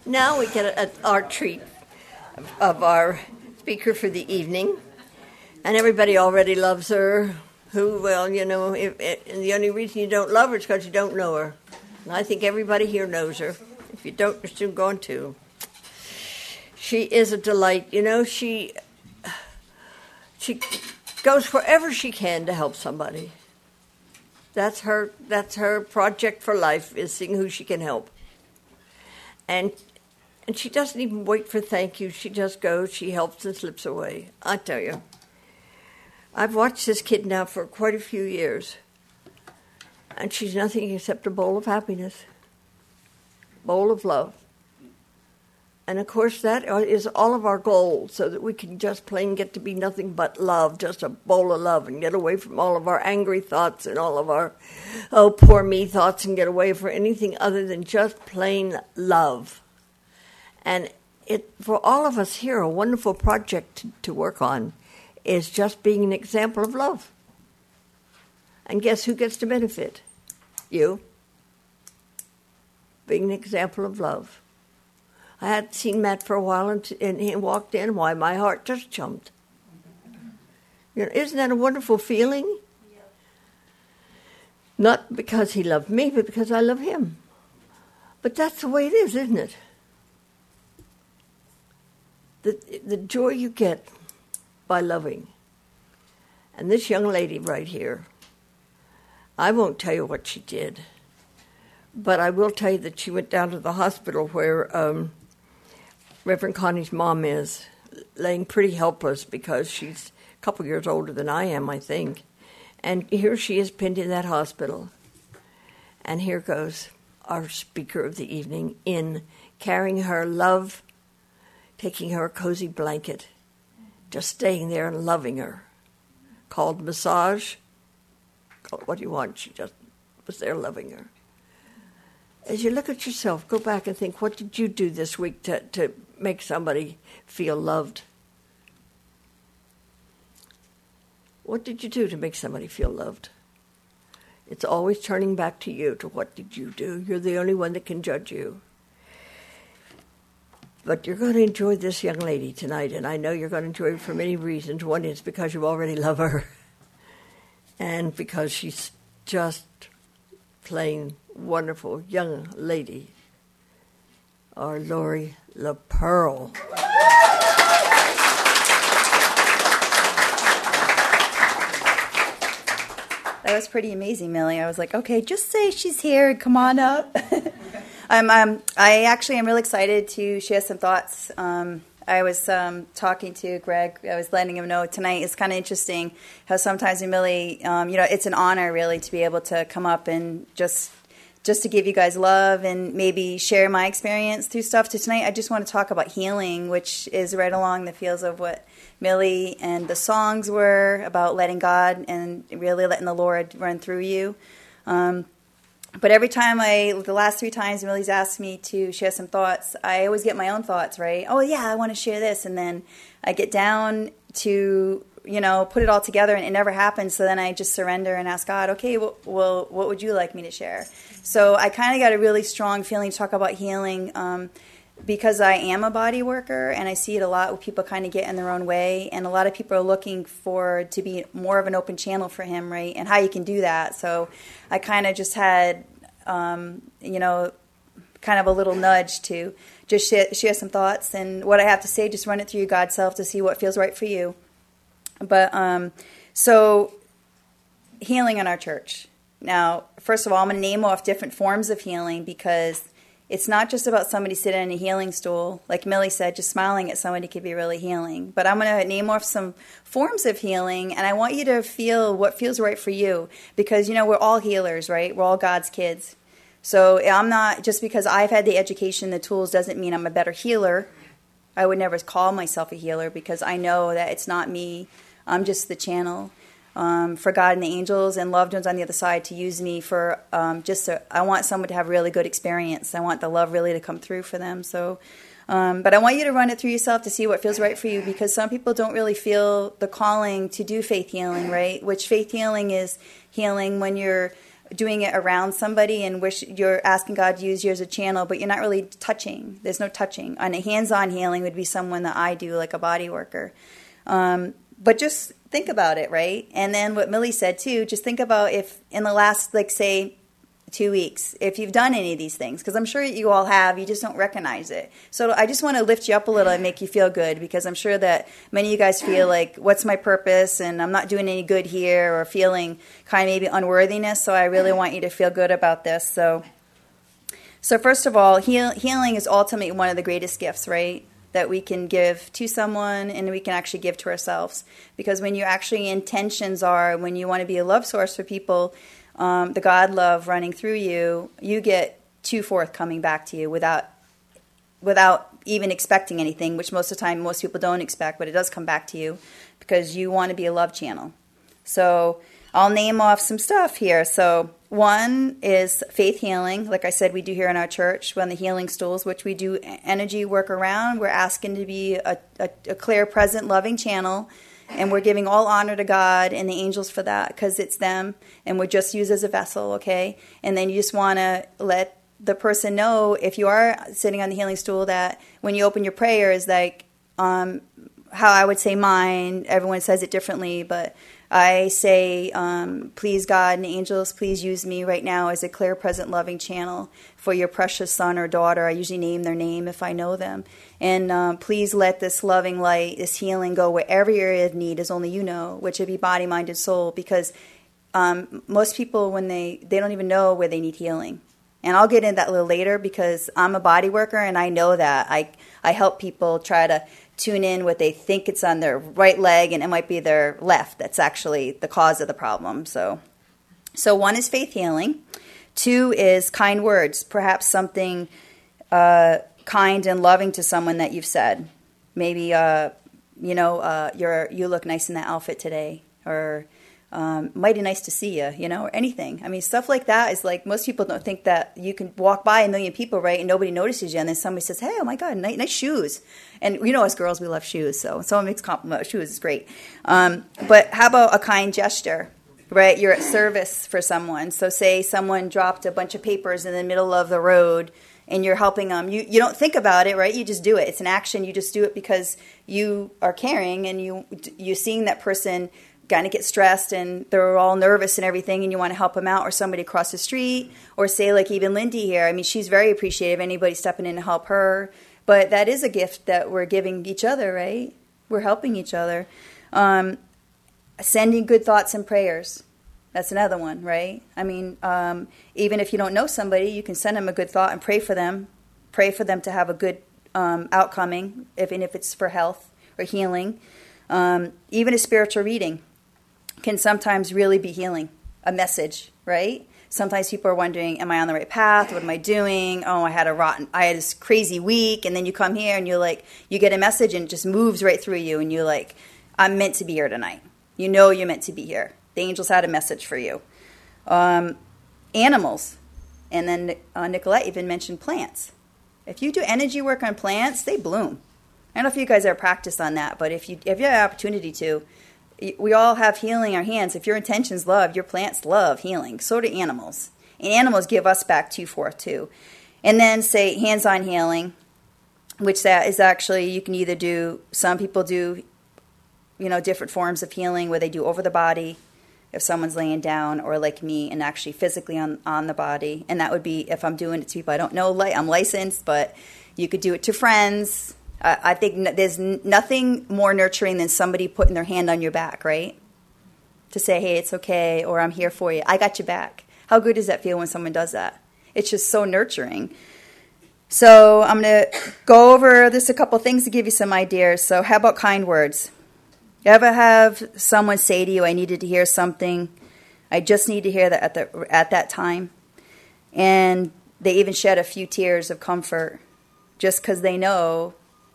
Now we get our treat of our speaker for the evening, and everybody already loves her. Well, the only reason you don't love her is because you don't know her. And I think everybody here knows her. If you don't, you're soon going to. She is a delight. She goes wherever she can to help somebody. That's her project for life, is seeing who she can help. And she doesn't even wait for thank you. She just goes, she helps and slips away. I tell you. I've watched this kid now for quite a few years. And she's nothing except a bowl of happiness. Bowl of love. And of course that is all of our goals, so that we can just plain get to be nothing but love, just a bowl of love, and get away from all of our angry thoughts and all of our, oh, poor me thoughts, and get away from anything other than just plain love. And for all of us here, a wonderful project to work on is just being an example of love. And guess who gets to benefit? You. Being an example of love. I hadn't seen Matt for a while, and he walked in. Why, my heart just jumped. Isn't that a wonderful feeling? Yeah. Not because he loved me, but because I love him. But that's the way it is, isn't it? The joy you get by loving. And this young lady right here, I won't tell you what she did, but I will tell you that she went down to the hospital where Reverend Connie's mom is, laying pretty helpless because she's a couple years older than I am, I think. And here she is pinned in that hospital. And here goes our speaker of the evening in, carrying her love, taking her a cozy blanket, just staying there and loving her. Called massage. Call it what you want. She just was there loving her. As you look at yourself, go back and think, what did you do this week to make somebody feel loved? What did you do to make somebody feel loved? It's always turning back to you, to what did you do? You're the only one that can judge you. But you're going to enjoy this young lady tonight, and I know you're going to enjoy her for many reasons. One is because you already love her, and because she's just plain wonderful young lady, our Lori LaPearl. That was pretty amazing, Millie. I was like, okay, just say she's here and come on up. I actually am really excited to share some thoughts. I was talking to Greg. I was letting him know tonight is kind of interesting how sometimes Millie, it's an honor really to be able to come up and just to give you guys love and maybe share my experience through stuff. So tonight I just want to talk about healing, which is right along the fields of what Millie and the songs were about, letting God and really letting the Lord run through you. But every time the last 3 times Millie's asked me to share some thoughts, I always get my own thoughts, right? Oh, yeah, I want to share this. And then I get down to, put it all together, and it never happens. So then I just surrender and ask God, okay, well, what would you like me to share? So I kind of got a really strong feeling to talk about healing because I am a body worker, and I see it a lot where people kind of get in their own way. And a lot of people are looking to be more of an open channel for him, right? And how you can do that. So I kind of just had, kind of a little nudge to just share some thoughts. And what I have to say, just run it through your God self to see what feels right for you. But so healing in our church. Now, first of all, I'm going to name off different forms of healing because it's not just about somebody sitting in a healing stool. Like Millie said, just smiling at somebody could be really healing. But I'm going to name off some forms of healing, and I want you to feel what feels right for you because, we're all healers, right? We're all God's kids. So I'm not, just because I've had the education, the tools, doesn't mean I'm a better healer. I would never call myself a healer because I know that it's not me. I'm just the channel. For God and the angels and loved ones on the other side to use me for I want someone to have a really good experience. I want the love really to come through for them. So, but I want you to run it through yourself to see what feels right for you because some people don't really feel the calling to do faith healing, right? Which faith healing is healing when you're doing it around somebody and wish you're asking God to use you as a channel, but you're not really touching. There's no touching. And a hands-on healing would be someone that I do, like a body worker. But just think about it, right? And then what Millie said too, just think about if in the last, like, say, 2 weeks, if you've done any of these things, because I'm sure you all have, you just don't recognize it. So I just want to lift you up a little and make you feel good, because I'm sure that many of you guys feel like, what's my purpose, and I'm not doing any good here, or feeling kind of maybe unworthiness. So I really want you to feel good about this. So first of all, healing is ultimately one of the greatest gifts, right, that we can give to someone and we can actually give to ourselves. Because when your actually intentions are, when you want to be a love source for people, the God love running through you, you get 2/4 coming back to you without even expecting anything, which most of the time most people don't expect, but it does come back to you because you want to be a love channel. So I'll name off some stuff here. So one is faith healing. Like I said, we do here in our church, on the healing stools, which we do energy work around. We're asking to be a clear, present, loving channel. And we're giving all honor to God and the angels for that, because it's them, and we're just used as a vessel, okay? And then you just want to let the person know, if you are sitting on the healing stool, that when you open your prayers, like how I would say mine, everyone says it differently, but I say, please God and angels, please use me right now as a clear, present, loving channel for your precious son or daughter. I usually name their name if I know them. And please let this loving light, this healing go wherever your area of need is only you know, which would be body, mind, and soul. Because most people, when they don't even know where they need healing. And I'll get into that a little later, because I'm a body worker and I know that. I help people try to tune in what they think it's on their right leg, and it might be their left. That's actually the cause of the problem. So one is faith healing. 2 is kind words, perhaps something kind and loving to someone that you've said. Maybe, you look nice in that outfit today, or mighty nice to see you, or anything. I mean, stuff like that is like, most people don't think that you can walk by a million people, right, and nobody notices you, and then somebody says, hey, oh my God, nice shoes. And as girls, we love shoes, so someone makes compliment about shoes is great. But how about a kind gesture, right? You're at service for someone. So say someone dropped a bunch of papers in the middle of the road, and you're helping them. You don't think about it, right? You just do it. It's an action. You just do it because you are caring, and you're seeing that person kind of get stressed and they're all nervous and everything, and you want to help them out, or somebody across the street, or say like even Lindy here. I mean, she's very appreciative of anybody stepping in to help her, but that is a gift that we're giving each other, right? We're helping each other. Sending good thoughts and prayers. That's another one, right? I mean, even if you don't know somebody, you can send them a good thought and pray for them to have a good outcoming, even if it's for health or healing. Even a spiritual reading can sometimes really be healing, a message, right? Sometimes people are wondering, am I on the right path? What am I doing? Oh, I had this crazy week. And then you come here and you get a message and it just moves right through you. And you're like, I'm meant to be here tonight. You're meant to be here. The angels had a message for you. Animals. And then Nicolette even mentioned plants. If you do energy work on plants, they bloom. I don't know if you guys ever practiced on that, but if you have an opportunity to, we all have healing in our hands. If your intention's love, your plants love healing. So do animals. And animals give us back 2/4 too. And then say hands-on healing, which that is actually, you can either do, some people do, different forms of healing where they do over the body if someone's laying down, or like me, and actually physically on the body. And that would be if I'm doing it to people I don't know. I'm licensed, but you could do it to friends. I think there's nothing more nurturing than somebody putting their hand on your back, right? To say, hey, it's okay, or I'm here for you. I got your back. How good does that feel when someone does that? It's just so nurturing. So I'm going to go over this a couple things to give you some ideas. So how about kind words? You ever have someone say to you, I needed to hear something. I just need to hear that at that time. And they even shed a few tears of comfort just because they know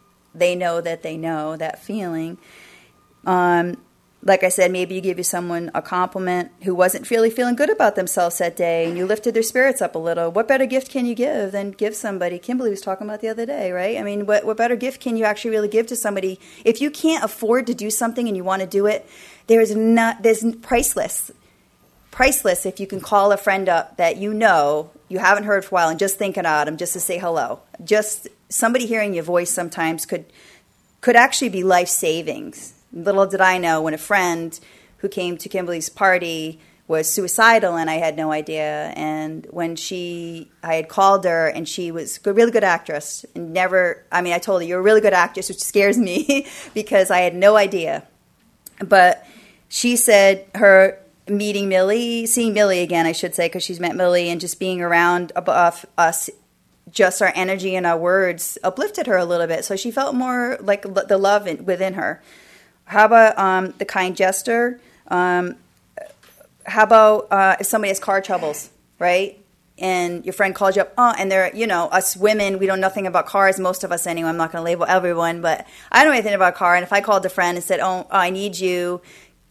that feeling. Like I said, maybe you give someone a compliment who wasn't really feeling good about themselves that day, and you lifted their spirits up a little. What better gift can you give than give somebody? Kimberly was talking about the other day, right? I mean, what better gift can you actually really give to somebody? If you can't afford to do something and you want to do it, there's priceless. priceless if you can call a friend up that you haven't heard for a while and just think about them just to say hello. Just somebody hearing your voice sometimes could actually be life savings. Little did I know when a friend who came to Kimberly's party was suicidal and I had no idea. And when I had called her and she was a really good actress and I told her, you're a really good actress, which scares me because I had no idea. But she said her seeing Millie again, I should say, because she's met Millie, and just being around above us, just our energy and our words uplifted her a little bit. So she felt more like the love within her. How about the kind gesture? How about if somebody has car troubles, right? And your friend calls you up, and they're, us women, we know nothing about cars, most of us anyway. I'm not going to label everyone, but I don't know anything about a car. And if I called a friend and said, I need you,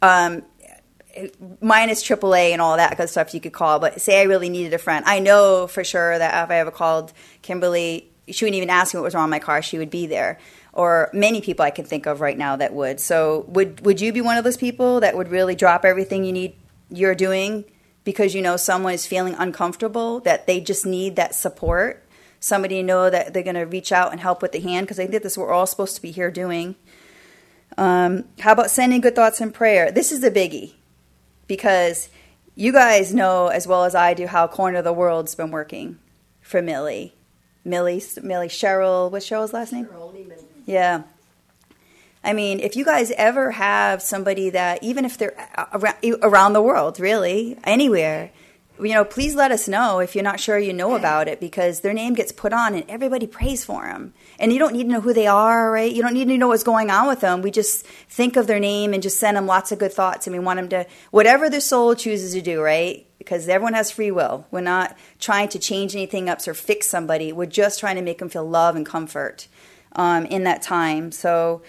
minus AAA and all that good stuff you could call, but say I really needed a friend. I know for sure that if I ever called Kimberly, she wouldn't even ask me what was wrong with my car. She would be there. Or many people I can think of right now that would. So would you be one of those people that would really drop everything you're doing because someone is feeling uncomfortable, that they just need that support, somebody that they're going to reach out and help with the hand? Because I think this is what we're all supposed to be here doing. How about sending good thoughts and prayer? This is the biggie, because you guys know as well as I do how Corner of the World's been working for Millie. Cheryl, what's Cheryl's last name? Cheryl Lehman. Yeah. I mean, if you guys ever have somebody that, even if they're around the world, really, anywhere, please let us know if you're not sure you know about it, because their name gets put on and everybody prays for them. And you don't need to know who they are, right? You don't need to know what's going on with them. We just think of their name and just send them lots of good thoughts. And we want them to, whatever their soul chooses to do, right? Because everyone has free will. We're not trying to change anything up or fix somebody. We're just trying to make them feel love and comfort in that time. So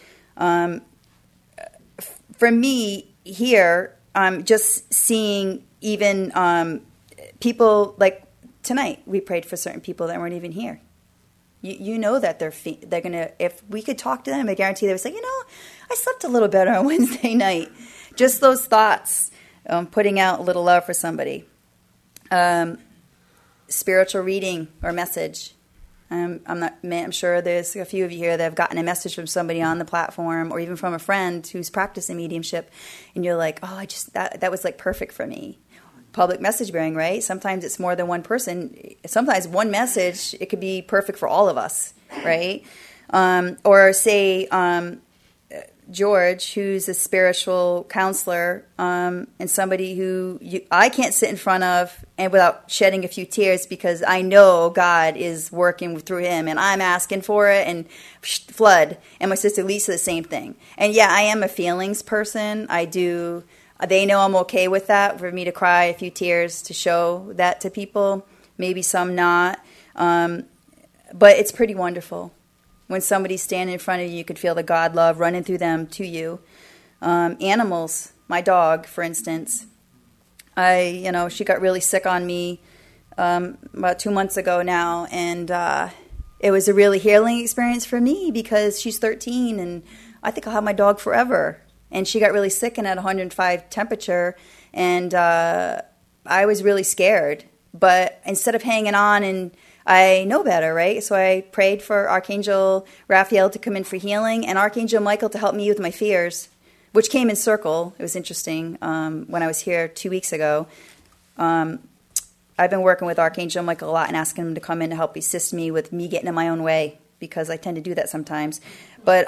for me here, just seeing even people like tonight, we prayed for certain people that weren't even here. You know that they're gonna. If we could talk to them, I guarantee they would say, I slept a little better on Wednesday night. Just those thoughts, putting out a little love for somebody. Spiritual reading or message. I'm sure there's a few of you here that have gotten a message from somebody on the platform, or even from a friend who's practicing mediumship, and you're like, that was like perfect for me. Public message bearing, right? Sometimes it's more than one person. Sometimes one message, it could be perfect for all of us, right? Or say George, who's a spiritual counselor, and somebody who I can't sit in front of and without shedding a few tears, because I know God is working through him, and I'm asking for it, and flood. And my sister Lisa, the same thing. And yeah, I am a feelings person. I do. They know I'm okay with that, for me to cry a few tears to show that to people. Maybe some not. But it's pretty wonderful. When somebody's standing in front of you, you could feel the God love running through them to you. Animals, my dog, for instance. She got really sick on me about 2 months ago now, and it was a really healing experience for me, because she's 13, and I think I'll have my dog forever. And she got really sick and at 105 temperature, and I was really scared. But instead of hanging on, and I know better, right? So I prayed for Archangel Raphael to come in for healing, and Archangel Michael to help me with my fears, which came in circle. It was interesting. When I was here 2 weeks ago, I've been working with Archangel Michael a lot and asking him to come in to help assist me with me getting in my own way, because I tend to do that sometimes. But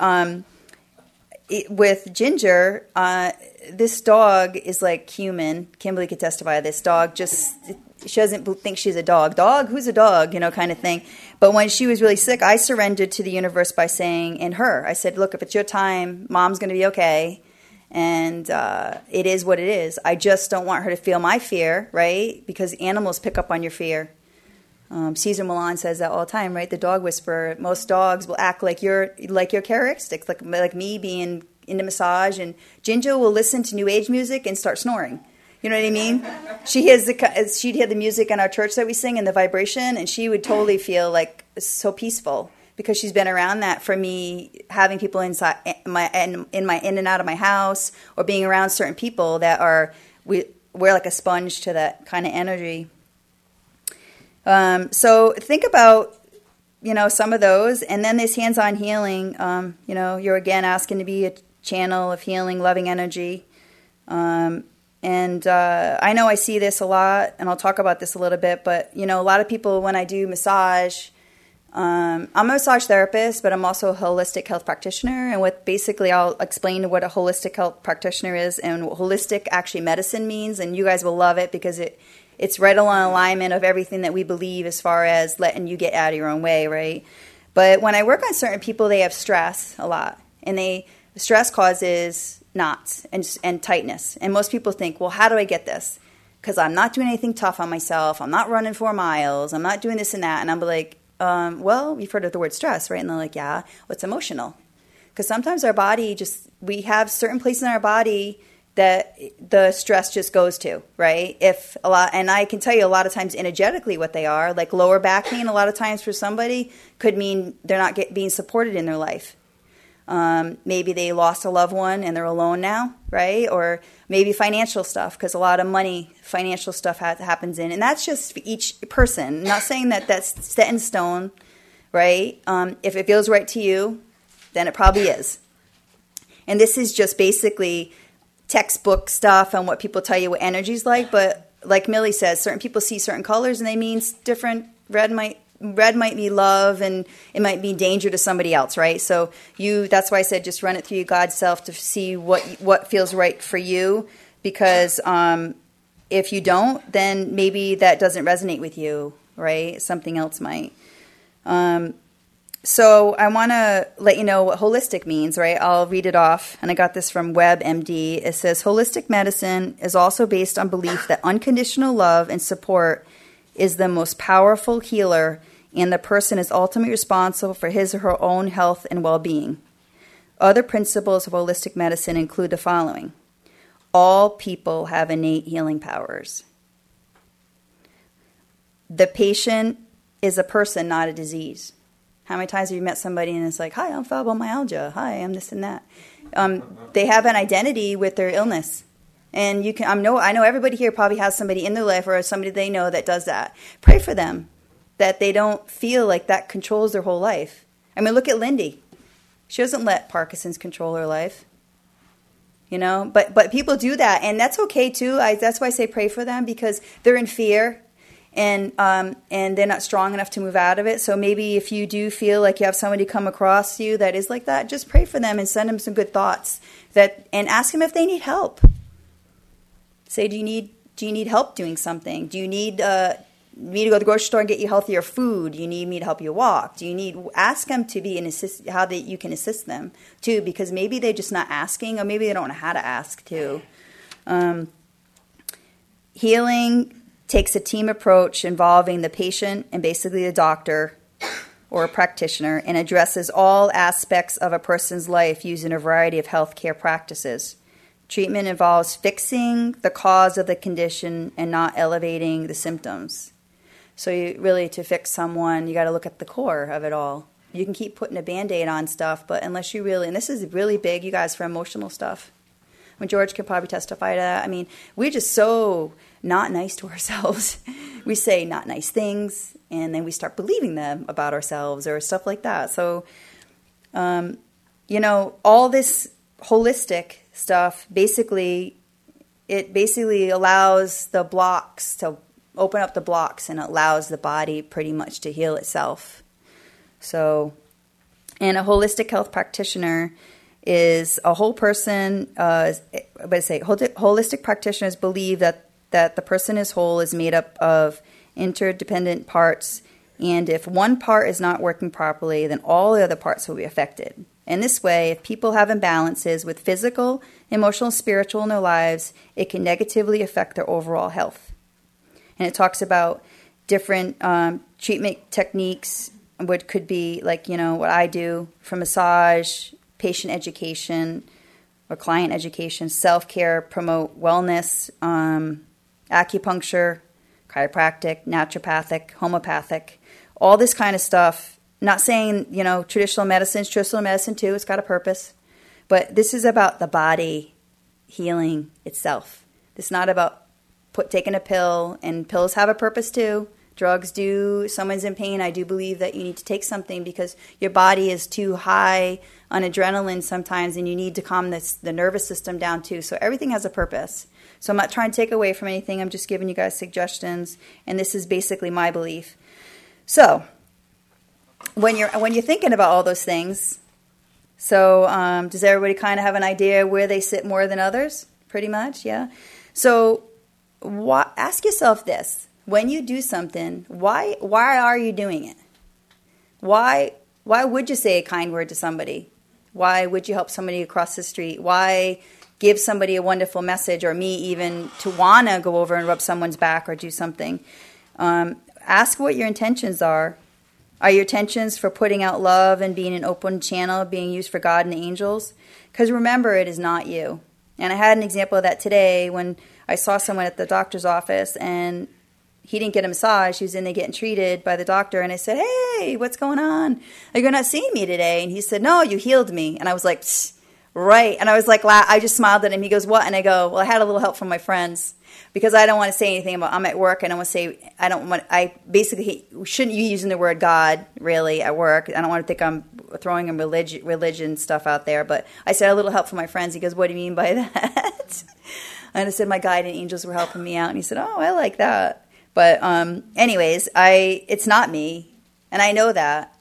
with Ginger, this dog is like human. Kimberly could testify. This dog she doesn't think she's a dog. Dog? Who's a dog? Kind of thing. But when she was really sick, I surrendered to the universe by saying, I said, look, if it's your time, Mom's going to be okay. And it is what it is. I just don't want her to feel my fear, right? Because animals pick up on your fear. Cesar Millan says that all the time, right? The dog whisperer. Most dogs will act like your characteristics, like me being into massage, and Ginger will listen to New Age music and start snoring. You know what I mean? She'd hear the music in our church that we sing and the vibration, and she would totally feel like so peaceful, because she's been around that for me, having people inside in and out of my house, or being around certain people that are we're like a sponge to that kind of energy. So think about, some of those. And then this hands-on healing, you're again asking to be a channel of healing, loving energy. And I know I see this a lot, and I'll talk about this a little bit, but, a lot of people, when I do massage, I'm a massage therapist, but I'm also a holistic health practitioner. And I'll explain what a holistic health practitioner is and what holistic actually medicine means. And you guys will love it because it's right along alignment of everything that we believe as far as letting you get out of your own way, right? But when I work on certain people, they have stress a lot. And stress causes knots and tightness. And most people think, well, how do I get this? Because I'm not doing anything tough on myself. I'm not running 4 miles. I'm not doing this and that. And I'm like, well, you've heard of the word stress, right? And they're like, yeah, what's emotional? Because sometimes our body we have certain places in our body that the stress just goes to, right? And I can tell you a lot of times energetically what they are, like lower back pain, a lot of times for somebody could mean they're not being supported in their life. Maybe they lost a loved one and they're alone now, right? Or maybe financial stuff, because a lot of financial stuff happens and that's just for each person. I'm not saying that that's set in stone, right? If it feels right to you, then it probably is. And this is just basically textbook stuff on what people tell you what energy's like. But like Millie says, certain people see certain colors and they mean different. Red might be love, and it might be danger to somebody else, right? So that's why I said just run it through your God self to see what feels right for you, because if you don't, then maybe that doesn't resonate with you, right? Something else might. So I want to let you know what holistic means, right? I'll read it off, and I got this from WebMD. It says, holistic medicine is also based on belief that unconditional love and support is the most powerful healer, and the person is ultimately responsible for his or her own health and well-being. Other principles of holistic medicine include the following. All people have innate healing powers. The patient is a person, not a disease. How many times have you met somebody and it's like, hi, I'm fibromyalgia. Hi, I'm this and that. They have an identity with their illness. And I know everybody here probably has somebody in their life or somebody they know that does that. Pray for them, that they don't feel like that controls their whole life. I mean, look at Lindy. She doesn't let Parkinson's control her life. But people do that, and that's okay too. That's why I say pray for them, because they're in fear, and they're not strong enough to move out of it. So maybe if you do feel like you have somebody come across you that is like that, just pray for them and send them some good thoughts and ask them if they need help. Say, do you need help doing something? Do you need me to go to the grocery store and get you healthier food? Do you need me to help you walk? Ask them to be how you can assist them too, because maybe they're just not asking, or maybe they don't know how to ask too. Healing takes a team approach involving the patient and basically a doctor or a practitioner, and addresses all aspects of a person's life using a variety of healthcare practices. Treatment involves fixing the cause of the condition and not elevating the symptoms. So to fix someone, you got to look at the core of it all. You can keep putting a Band-Aid on stuff, but unless you really, and this is really big, you guys, for emotional stuff. When George could probably testify to that. I mean, we're just so not nice to ourselves. We say not nice things, and then we start believing them about ourselves or stuff like that. So, all this holistic stuff basically allows the blocks to open up the blocks, and it allows the body pretty much to heal itself. So, and a holistic health practitioner is a whole person. Holistic practitioners believe that the person is whole is made up of interdependent parts, and if one part is not working properly, then all the other parts will be affected. In this way, if people have imbalances with physical, emotional, and spiritual in their lives, it can negatively affect their overall health. And it talks about different treatment techniques, what could be like, what I do for massage, patient education, or client education, self-care, promote wellness, acupuncture, chiropractic, naturopathic, homeopathic, all this kind of stuff. Not saying, traditional medicine too, it's got a purpose. But this is about the body healing itself. It's not about taking a pill, and pills have a purpose too. Drugs do. Someone's in pain, I do believe that you need to take something because your body is too high on adrenaline sometimes, and you need to calm the nervous system down too. So everything has a purpose. So I'm not trying to take away from anything. I'm just giving you guys suggestions, and this is basically my belief. So when you're thinking about all those things, so does everybody kind of have an idea where they sit more than others? Pretty much, yeah. So ask yourself this. When you do something, why are you doing it? Why would you say a kind word to somebody? Why would you help somebody across the street? Why give somebody a wonderful message, or me even to want to go over and rub someone's back or do something? Ask what your intentions are. Are your intentions for putting out love and being an open channel, being used for God and the angels? Because remember, it is not you. And I had an example of that today when I saw someone at the doctor's office, and he didn't get a massage. He was in there getting treated by the doctor. And I said, hey, what's going on? You're not seeing me today. And he said, no, you healed me. And I was like, right. And I was like, I just smiled at him. He goes, what? And I go, well, I had a little help from my friends because I don't want to say anything about, I'm at work. I don't want to say, I basically shouldn't be using the word God really at work. I don't want to think I'm throwing in religion stuff out there. But I said a little help from my friends. He goes, what do you mean by that? And I said, my guardian angels were helping me out. And he said, oh, I like that. But anyways, it's not me, and I know that.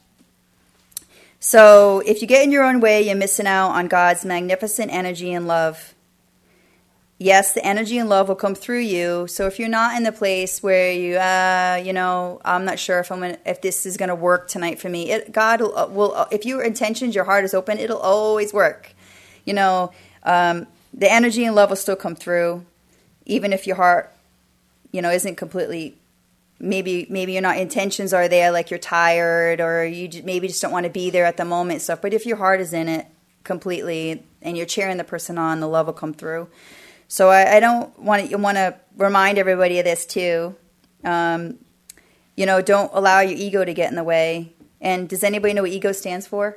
So if you get in your own way, you're missing out on God's magnificent energy and love. Yes, the energy and love will come through you. So if you're not in the place where you, I'm not sure if this is going to work tonight for me, God will, if your intentions, your heart is open, it'll always work. The energy and love will still come through, even if your heart isn't completely, maybe you're not, intentions are there, like you're tired or you maybe just don't want to be there at the moment and stuff. But if your heart is in it completely and you're cheering the person on, the love will come through. So I don't want to remind everybody of this too. Don't allow your ego to get in the way. And does anybody know what ego stands for?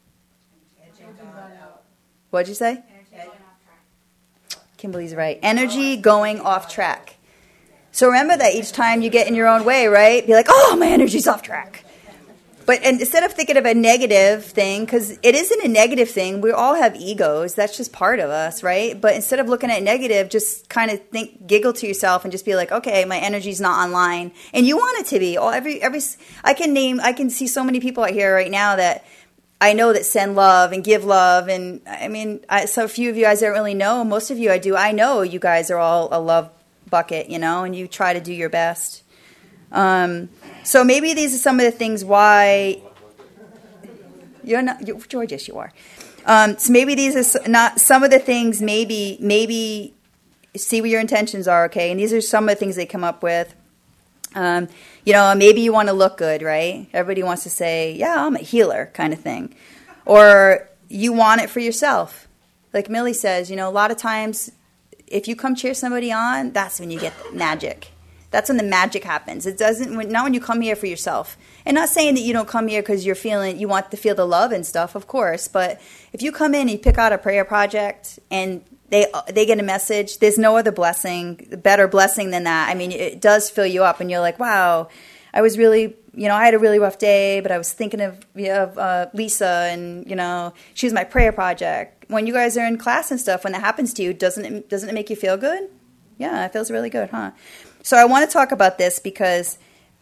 What'd you say? Kimberly's right. Energy going off track. So remember that each time you get in your own way, right? Be like, oh, my energy's off track. But instead of thinking of a negative thing, because it isn't a negative thing, we all have egos. That's just part of us, right? But instead of looking at negative, just kind of giggle to yourself and just be like, okay, my energy's not online. And you want it to be. I can see so many people out here right now that I know that send love and give love. And I mean, so a few of you guys I don't really know. Most of you I do. I know you guys are all a love bucket, and you try to do your best. So maybe these are some of the things why you're not, George, yes, you are. So maybe these are not some of the things, maybe see what your intentions are, okay? And these are some of the things they come up with. Maybe you want to look good, right? Everybody wants to say, yeah, I'm a healer kind of thing. Or you want it for yourself. Like Millie says, a lot of times if you come cheer somebody on, that's when you get magic. That's when the magic happens. It doesn't, not when you come here for yourself. And not saying that you don't come here because you want to feel the love and stuff, of course. But if you come in and you pick out a prayer project and they get a message, there's no other better blessing than that. I mean, it does fill you up and you're like, wow, I was really, I had a really rough day, but I was thinking of Lisa and, she was my prayer project. When you guys are in class and stuff, when that happens to you, doesn't it make you feel good? Yeah, it feels really good, huh? So I want to talk about this because,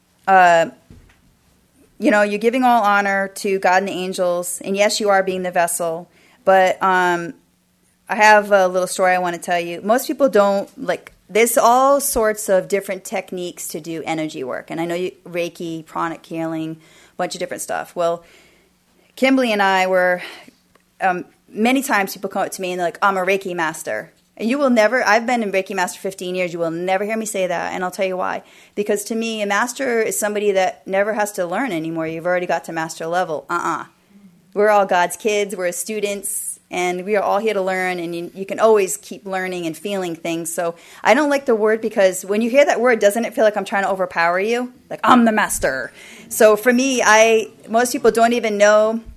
you're giving all honor to God and the angels, and yes, you are being the vessel, but I have a little story I want to tell you. Most people don't, there's all sorts of different techniques to do energy work, and I know Reiki, pranic healing, a bunch of different stuff. Well, Kimberly and I were... many times people come up to me and they're like, I'm a Reiki master. And you will never, I've been in Reiki master 15 years, you will never hear me say that, and I'll tell you why. Because to me, a master is somebody that never has to learn anymore. You've already got to master level. We're all God's kids, we're students, and we are all here to learn, and you can always keep learning and feeling things. So I don't like the word because when you hear that word, doesn't it feel like I'm trying to overpower you? Like, I'm the master. So for me, most people don't even know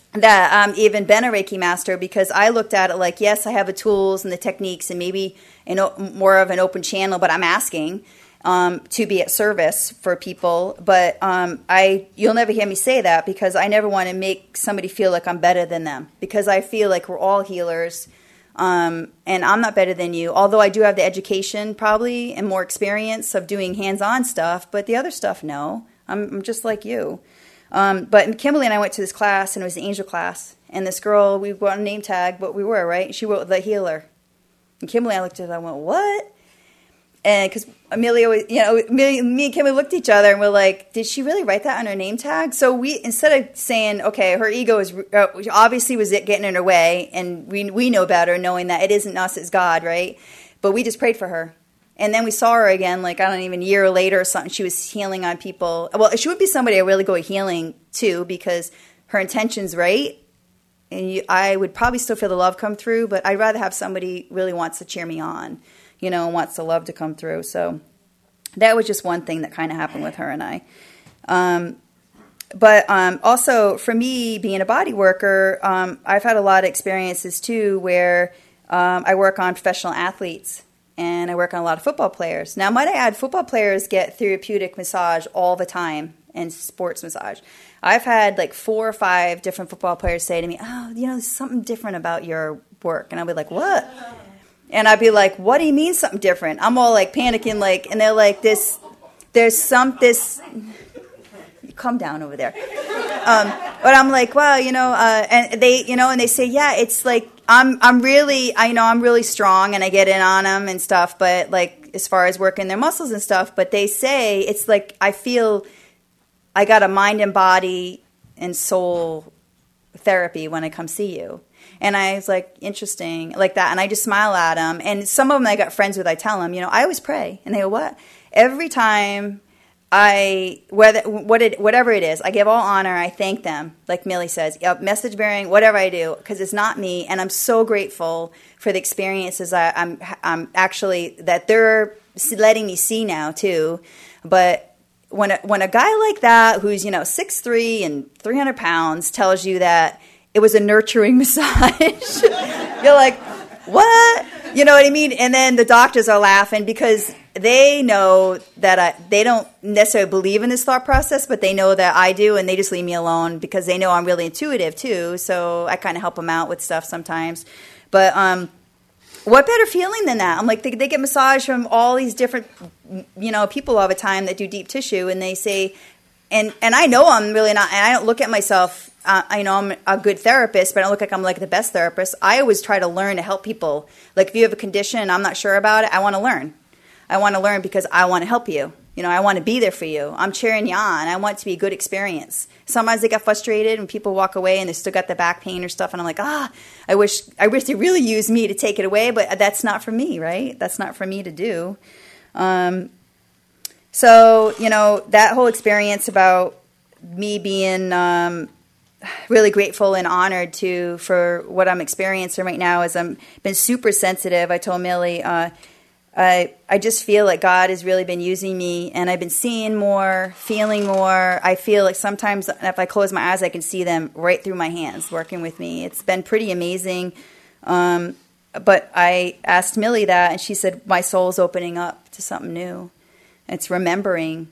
that even been a Reiki master, because I looked at it like, yes, I have the tools and the techniques and maybe more of an open channel, but I'm asking to be at service for people. But you'll never hear me say that, because I never want to make somebody feel like I'm better than them, because I feel like we're all healers. And I'm not better than you, although I do have the education probably and more experience of doing hands-on stuff, but the other stuff, no. I'm just like you. But Kimberly and I went to this class, and it was the angel class. And this girl, we wrote a name tag, but we were, right? She wrote the healer. And Kimberly, I looked at her, I went, what? And because Amelia, me and Kimberly looked at each other, and we're like, did she really write that on her name tag? So we, instead of saying, okay, her ego is obviously was it getting in her way, and we know better, knowing that it isn't us, it's God, right? But we just prayed for her. And then we saw her again, like, I don't even, a year later or something. She was healing on people. Well, she would be somebody I really go healing to, because her intention's right. And I would probably still feel the love come through, but I'd rather have somebody really wants to cheer me on, and wants the love to come through. So that was just one thing that kind of happened with her and I. But also for me, being a body worker, I've had a lot of experiences too, where I work on professional athletes. And I work on a lot of football players. Now, might I add, football players get therapeutic massage all the time, and sports massage. I've had like 4 or 5 different football players say to me, oh, there's something different about your work. And I'll be like, what? And I'd be like, what do you mean something different? I'm all like panicking, and they're like, this, calm down over there. But I'm like, well, and they, and they say, yeah, it's like, I'm really strong, and I get in on them and stuff, but like, as far as working their muscles and stuff, but they say it's like, I feel I got a mind and body and soul therapy when I come see you. And I was like, interesting, like that. And I just smile at them. And some of them I got friends with, I tell them, I always pray. And they go, what? Every time whatever it is, I give all honor, I thank them, like Millie says, message bearing, whatever I do, because it's not me, and I'm so grateful for the experiences I'm actually, that they're letting me see now too. But when a guy like that, who's 6'3" and 300 pounds, tells you that it was a nurturing massage, you're like, what? You know what I mean? And then the doctors are laughing, because they know that they don't necessarily believe in this thought process, but they know that I do, and they just leave me alone, because they know I'm really intuitive too. So I kind of help them out with stuff sometimes. But what better feeling than that? I'm like, they get massage from all these different, people all the time that do deep tissue, and they say, and I know I'm really not, and I don't look at myself, I know I'm a good therapist, but I don't look like I'm like the best therapist. I always try to learn to help people. Like, if you have a condition and I'm not sure about it, I want to learn. I want to learn because I want to help you. I want to be there for you. I'm cheering you on. I want it to be a good experience. Sometimes they get frustrated when people walk away and they still got the back pain or stuff, and I'm like, I wish they really used me to take it away, but that's not for me, right? That's not for me to do. So, that whole experience about me being really grateful and honored for what I'm experiencing right now is I'm been super sensitive. I told Millie, I just feel like God has really been using me, and I've been seeing more, feeling more. I feel like sometimes if I close my eyes, I can see them right through my hands working with me. It's been pretty amazing. But I asked Millie that, and she said, my soul's opening up to something new. It's remembering,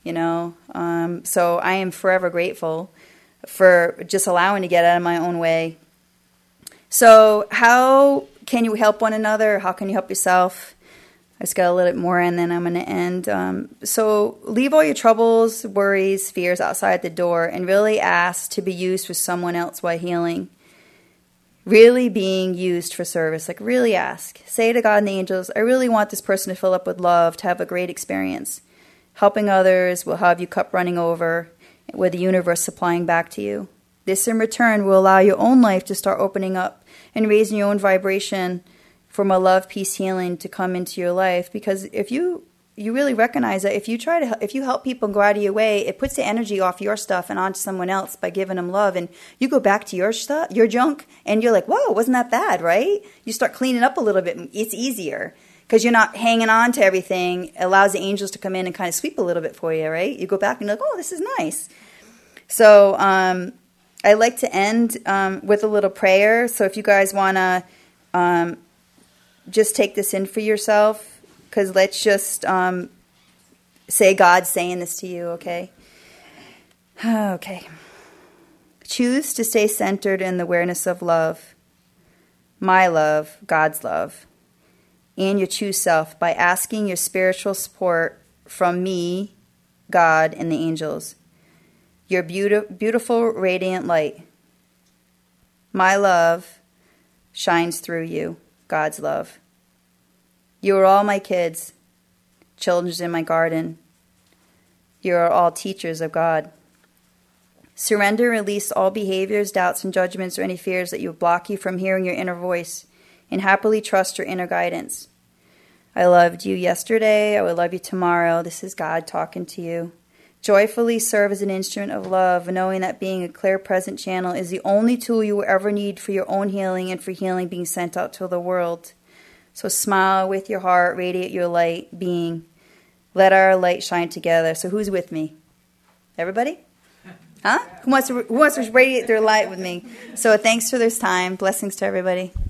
So I am forever grateful for just allowing to get out of my own way. So how can you help one another? How can you help yourself? I just got a little bit more, and then I'm going to end. So leave all your troubles, worries, fears outside the door, and really ask to be used for someone else while healing. Really being used for service. Like, really ask. Say to God and the angels, I really want this person to fill up with love, to have a great experience. Helping others will have your cup running over, with the universe supplying back to you. This in return will allow your own life to start opening up and raising your own vibration from a love, peace, healing to come into your life. Because if you really recognize that if you help people go out of your way, it puts the energy off your stuff and onto someone else by giving them love, and you go back to your stuff, your junk, and you're like, whoa, wasn't that bad, right? You start cleaning up a little bit. It's easier because you're not hanging on to everything. It allows the angels to come in and kind of sweep a little bit for you, right? You go back and you're like, oh, this is nice. So I like to end with a little prayer. So if you guys want to just take this in for yourself, because let's just say God's saying this to you, okay? Okay. Choose to stay centered in the awareness of love, my love, God's love, and your true self by asking your spiritual support from me, God, and the angels. Your beautiful, radiant light. My love shines through you, God's love. You are all my kids, children in my garden. You are all teachers of God. Surrender and release all behaviors, doubts, and judgments or any fears that you block you from hearing your inner voice, and happily trust your inner guidance. I loved you yesterday. I will love you tomorrow. This is God talking to you. Joyfully serve as an instrument of love, knowing that being a clear present channel is the only tool you will ever need for your own healing and for healing being sent out to the world. So smile with your heart, radiate your light being. Let our light shine together. So who's with me? Everybody? Huh? Who wants to radiate their light with me? So thanks for this time. Blessings to everybody.